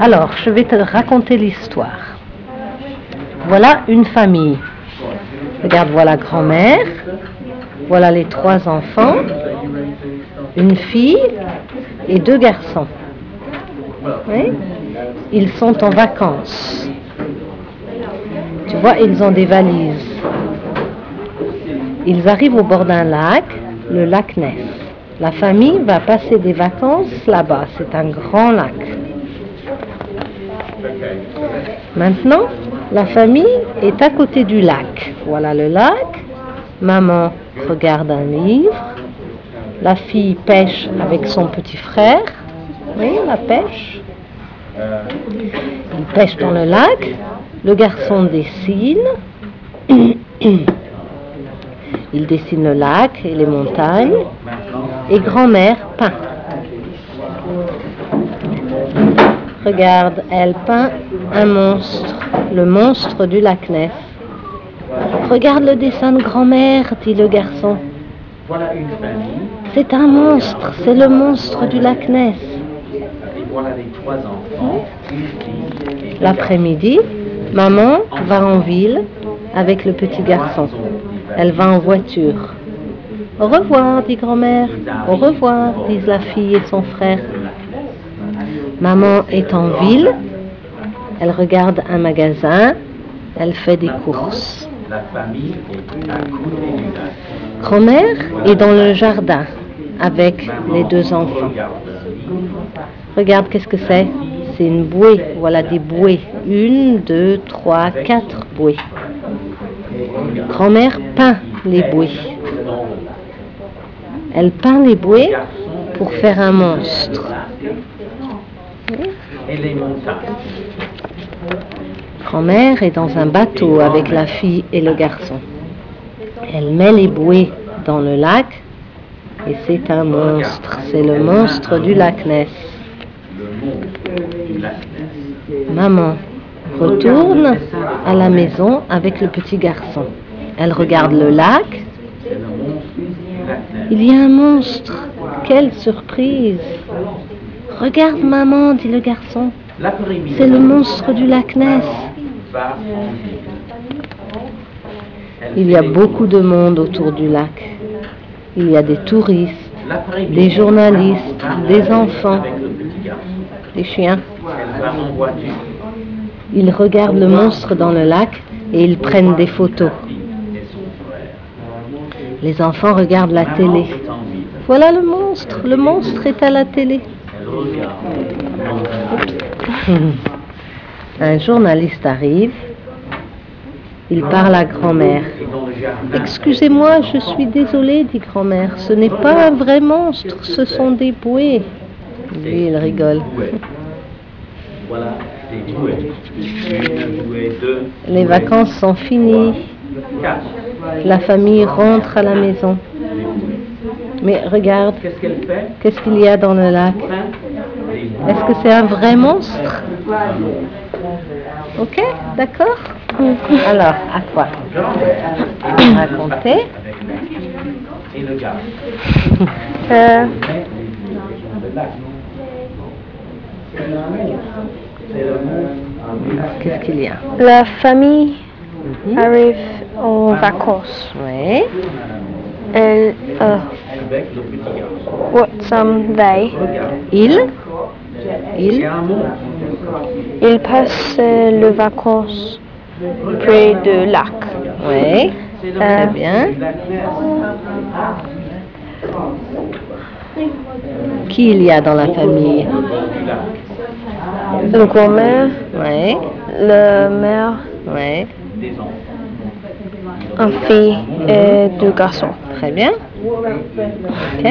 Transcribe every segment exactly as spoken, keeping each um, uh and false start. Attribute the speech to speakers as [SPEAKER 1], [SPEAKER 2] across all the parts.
[SPEAKER 1] Alors, je vais te raconter l'histoire. Voilà une famille. Regarde, voilà grand-mère, voilà les trois enfants, une fille et deux garçons. Oui? Ils sont en vacances. Tu vois, ils ont des valises. Ils arrivent au bord d'un lac, le lac Ness. La famille va passer des vacances là-bas. C'est un grand lac. Maintenant, la famille est à côté du lac. Voilà le lac. Maman regarde un livre. La fille pêche avec son petit frère. Oui, la pêche. Il pêche dans le lac. Le garçon dessine. Il dessine le lac et les montagnes. Et grand-mère peint. Regarde, elle peint un monstre, le monstre du lac Ness. Regarde le dessin de grand-mère, dit le garçon. C'est un monstre, c'est le monstre du lac Ness. L'après-midi, maman va en ville avec le petit garçon. Elle va en voiture. Au revoir, dit grand-mère. Au revoir, disent la fille et son frère. Maman est en ville, elle regarde un magasin, elle fait des courses. Grand-mère est dans le jardin avec les deux enfants. Regarde, qu'est-ce que c'est? C'est une bouée, voilà des bouées. Une, deux, trois, quatre bouées. Grand-mère peint les bouées. Elle peint les bouées pour faire un monstre. Grand-mère est dans un bateau avec la fille et le garçon. Elle met les bouées dans le lac et c'est un monstre. C'est le monstre du lac Ness. Maman retourne à la maison avec le petit garçon. Elle regarde le lac. Il y a un monstre. Quelle surprise! Regarde maman, dit le garçon. C'est le monstre du lac Ness. Il y a beaucoup de monde autour du lac. Il y a des touristes, des journalistes, des enfants, des chiens. Ils regardent le monstre dans le lac et ils prennent des photos. Les enfants regardent la télé. Voilà le monstre, le monstre est à la télé. Un journaliste arrive. Il parle à grand-mère. Excusez-moi, je suis désolée, dit grand-mère. Ce n'est pas un vrai monstre, ce sont des bouées. Lui, il rigole. Les vacances sont finies. La famille rentre à la maison. Mais regarde, qu'est-ce qu'il y a dans le lac? Est-ce que c'est un vrai monstre? Ok, d'accord. Alors, à quoi raconter?
[SPEAKER 2] euh,
[SPEAKER 1] Qu'est-ce qu'il y a?
[SPEAKER 2] La famille
[SPEAKER 1] Mhm.
[SPEAKER 2] arrive en vacances.
[SPEAKER 1] Oui.
[SPEAKER 2] Elle, uh, what's um, they?
[SPEAKER 1] Il Il
[SPEAKER 2] Ils passent euh, les vacances près du lac.
[SPEAKER 1] Oui. Très bien. Qui il y a dans la famille?
[SPEAKER 2] Le grand-mère,
[SPEAKER 1] Oui.
[SPEAKER 2] le mère,
[SPEAKER 1] Oui.
[SPEAKER 2] une fille et deux garçons.
[SPEAKER 1] Très bien. Ok.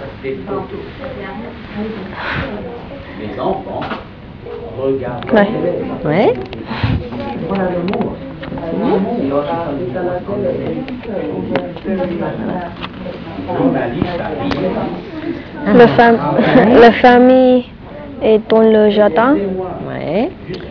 [SPEAKER 3] Les enfants regardent.
[SPEAKER 2] Ouais.
[SPEAKER 1] Oui.
[SPEAKER 2] La, fam- la famille est dans le jardin.
[SPEAKER 1] Oui.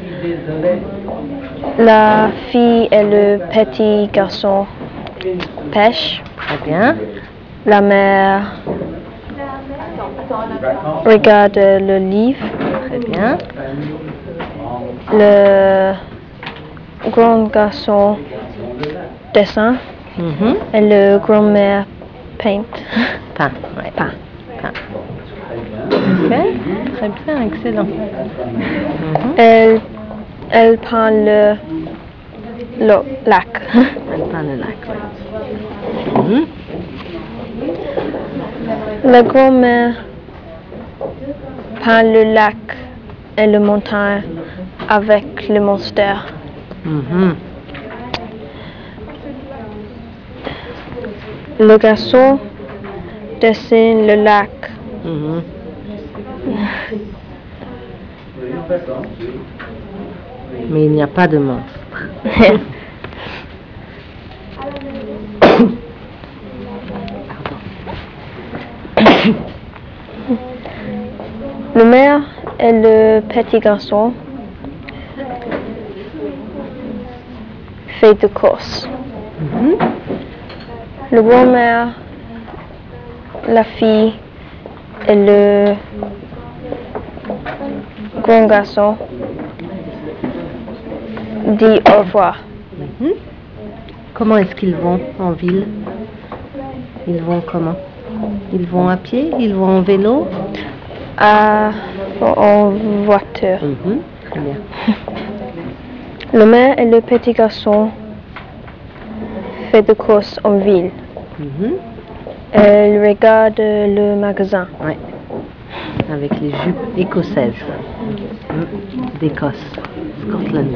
[SPEAKER 2] La fille et le petit garçon pêchent.
[SPEAKER 1] Très bien.
[SPEAKER 2] La mère regarde le livre.
[SPEAKER 1] Très bien.
[SPEAKER 2] le grand garçon dessin
[SPEAKER 1] Mhm.
[SPEAKER 2] et le grand-mère paint.
[SPEAKER 1] Pain, ouais.
[SPEAKER 2] Peint.
[SPEAKER 1] Pain. Ok, très bien, excellent. Mhm.
[SPEAKER 2] Elle, elle peint le, le lac.
[SPEAKER 1] Elle peint le lac, ouais. Mhm.
[SPEAKER 2] La grand-mère peint le lac et le montagne avec le monstre.
[SPEAKER 1] Mhm.
[SPEAKER 2] Le garçon dessine le lac.
[SPEAKER 1] Mhm. Mais il n'y a pas de monstre.
[SPEAKER 2] Le maire et le petit garçon fait de course.
[SPEAKER 1] Mhm.
[SPEAKER 2] Le grand-mère, la fille et le grand garçon dit au revoir.
[SPEAKER 1] Mhm. Comment est-ce qu'ils vont en ville? Ils vont comment? Ils vont à pied? Ils vont en vélo?
[SPEAKER 2] À, en voiture.
[SPEAKER 1] Mhm. Très bien.
[SPEAKER 2] Le maire et le petit garçon fait de course en ville.
[SPEAKER 1] Mhm.
[SPEAKER 2] Elle regarde le magasin.
[SPEAKER 1] Ouais. Avec les jupes écossaises. Mhm. D'Écosse. Scotland.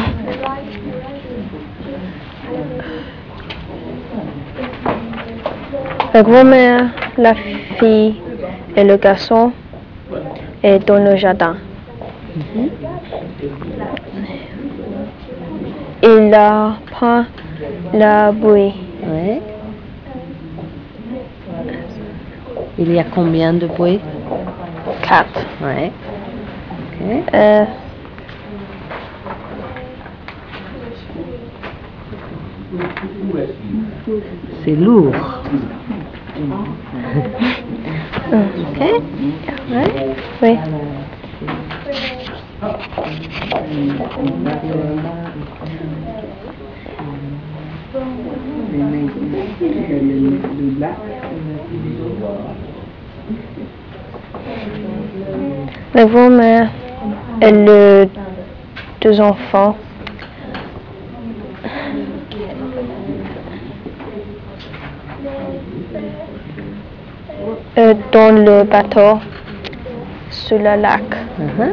[SPEAKER 2] La grand-mère, la fille et le garçon est dans le jardin.
[SPEAKER 1] Mhm.
[SPEAKER 2] Il a peint la bouée.
[SPEAKER 1] Ouais. Il y a combien de bouées?
[SPEAKER 2] Quatre.
[SPEAKER 1] Ouais. Ok.
[SPEAKER 2] Euh,
[SPEAKER 1] C'est lourd. Ok. Ouais.
[SPEAKER 2] oui. La grand-mère et les deux enfants euh, dans le bateau sur le lac.
[SPEAKER 1] Mhm.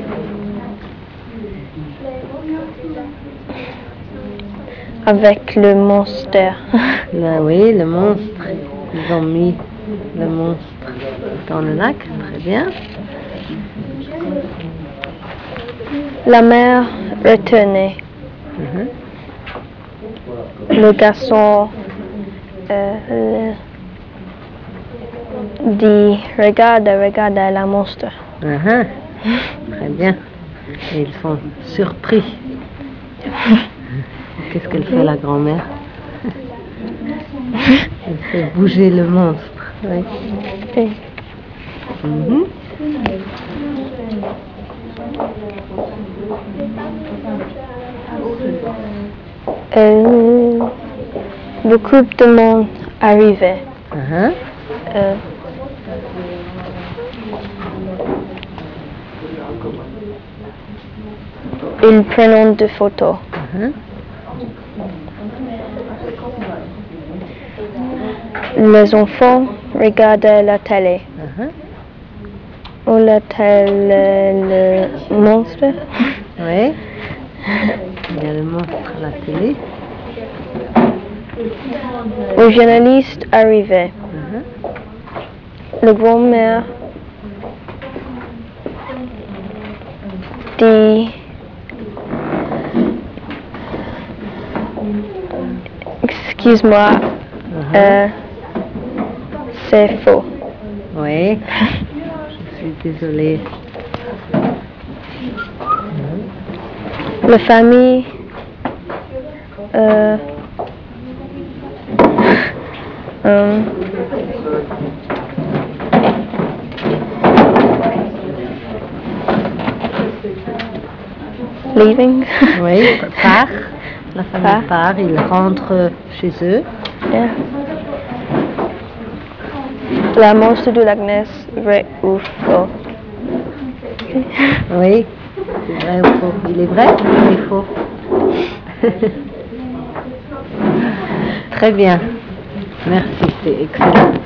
[SPEAKER 2] Avec le monstre.
[SPEAKER 1] Là, oui, le monstre. Ils ont mis le monstre dans le lac. Très bien.
[SPEAKER 2] La mère retournée.
[SPEAKER 1] Mhm.
[SPEAKER 2] Le garçon euh, dit regarde, regarde la monstre.
[SPEAKER 1] Mhm. Très bien. Et ils sont surpris. Qu'est-ce qu'elle fait, la grand-mère? Elle fait bouger le monstre. Oui.
[SPEAKER 2] Et
[SPEAKER 1] Mhm.
[SPEAKER 2] euh, beaucoup de monde arrivait.
[SPEAKER 1] Mhm.
[SPEAKER 2] Euh, ils prenaient des photos.
[SPEAKER 1] Mhm.
[SPEAKER 2] Les enfants regardaient la télé.
[SPEAKER 1] Mhm.
[SPEAKER 2] Ou la télé, le monstre.
[SPEAKER 1] Oui. Il y a le monstre à la télé.
[SPEAKER 2] Le journaliste arrivait.
[SPEAKER 1] Mhm.
[SPEAKER 2] Le grand-mère dit excuse-moi,
[SPEAKER 1] Mhm.
[SPEAKER 2] euh, c'est faux.
[SPEAKER 1] Oui. Je suis désolée.
[SPEAKER 2] La famille euh, euh, leaving.
[SPEAKER 1] Oui, part. La famille
[SPEAKER 2] Part.
[SPEAKER 1] part, ils rentrent chez eux.
[SPEAKER 2] Yeah. La monstre de l'Agnès, vrai ou faux?
[SPEAKER 1] Oui, c'est vrai ou faux? Il est vrai ou il est faux? Très bien. Merci, c'est excellent.